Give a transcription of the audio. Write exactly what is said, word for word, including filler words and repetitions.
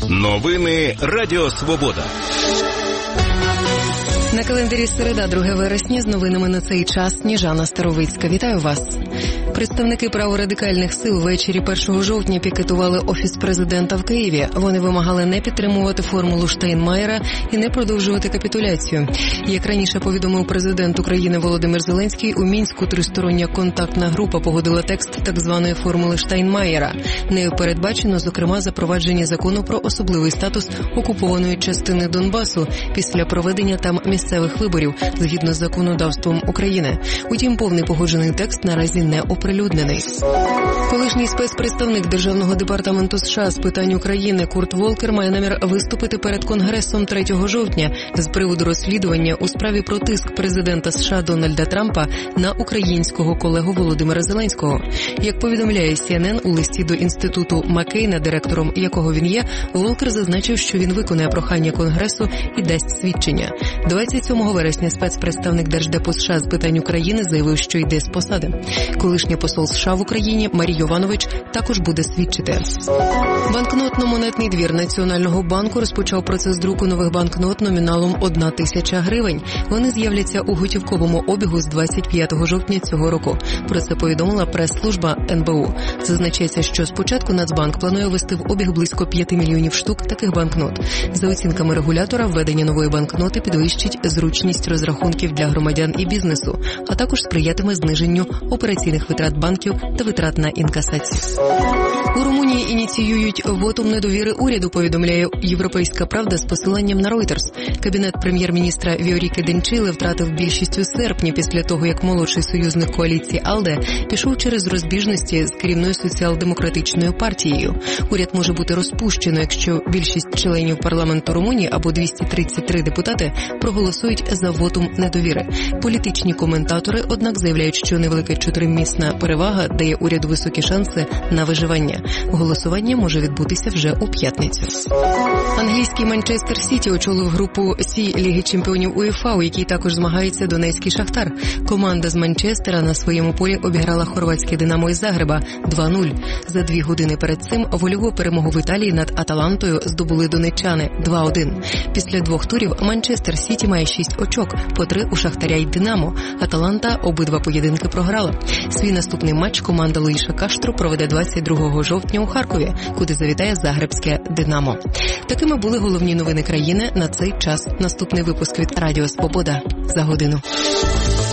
Новини Радіо Свобода. На календарі середа, друге вересня, з новинами на цей час Сніжана Старовицька. Вітаю вас. Представники праворадикальних сил ввечері першого жовтня пікетували Офіс президента в Києві. Вони вимагали не підтримувати формулу Штайнмаєра і не продовжувати капітуляцію. Як раніше повідомив президент України Володимир Зеленський, у Мінську тристороння контактна група погодила текст так званої формули Штайнмаєра. Нею передбачено, зокрема, запровадження закону про особливий статус окупованої частини Донбасу після проведення там місцевих виборів, згідно з законодавством України. Утім, повний погоджений текст наразі не оприлюднений. Колишній спецпредставник Державного департаменту США з питань України Курт Волкер має намір виступити перед Конгресом третього жовтня з приводу розслідування у справі про тиск президента США Дональда Трампа на українського колегу Володимира Зеленського. Як повідомляє Сі Ен Ен, у листі до інституту Маккейна, директором якого він є, Волкер зазначив, що він виконає прохання Конгресу і дасть свідчення. двадцять сьомого вересня спецпредставник Держдепу США з питань України заявив, що йде з посади. Колишній посол США в Україні Марій Йованович також буде свідчити. Банкнотно-монетний двір Національного банку розпочав процес друку нових банкнот номіналом одна тисяча гривень. Вони з'являться у готівковому обігу з двадцять п'ятого жовтня цього року. Про це повідомила прес-служба Ен Бе У. Зазначається, що спочатку Нацбанк планує ввести в обіг близько п'яти мільйонів штук таких банкнот. За оцінками регулятора, введення нової банкноти підвищить зручність розрахунків для громадян і бізнесу, а також сприятиме зниженню операційних витрат банків та витрат на інкасацію. У Румунії ініціюють вотум недовіри уряду, повідомляє «Європейська правда» з посиланням на Reuters. Кабінет прем'єр-міністра Віоріки Денчили втратив більшість у серпні після того, як молодший союзник коаліції АЛДЕ пішов через розбіжності з керівною соціал-демократичною партією. Уряд може бути розпущено, якщо більшість членів парламенту Румунії або двісті тридцять три депутати проголосують за вотум недовіри. Політичні коментатори, однак, заявляють, що невелика чотиримісна перевага дає уряду високі шанси на виживання. Голосування може відбутися вже у п'ятницю. Англійський Манчестер Сіті очолив групу Сі Ліги чемпіонів УЄФА, у якій також змагається донецький Шахтар. Команда з Манчестера на своєму полі обіграла хорватське Динамо із Загреба два нуль. За дві години перед цим вольову перемогу в Італії над Аталантою здобули донеччани два один. Після двох турів Манчестер Сіті має шість очок, по три у Шахтаря й Динамо. Аталанта обидва поєдинки програла. Свій наступний матч команда Луїша Каштру проведе двадцять другого жовтня у Харкові, куди завітає загребське Динамо. Такими були головні новини країни на цей час. Наступний випуск від Радіо Свобода за годину.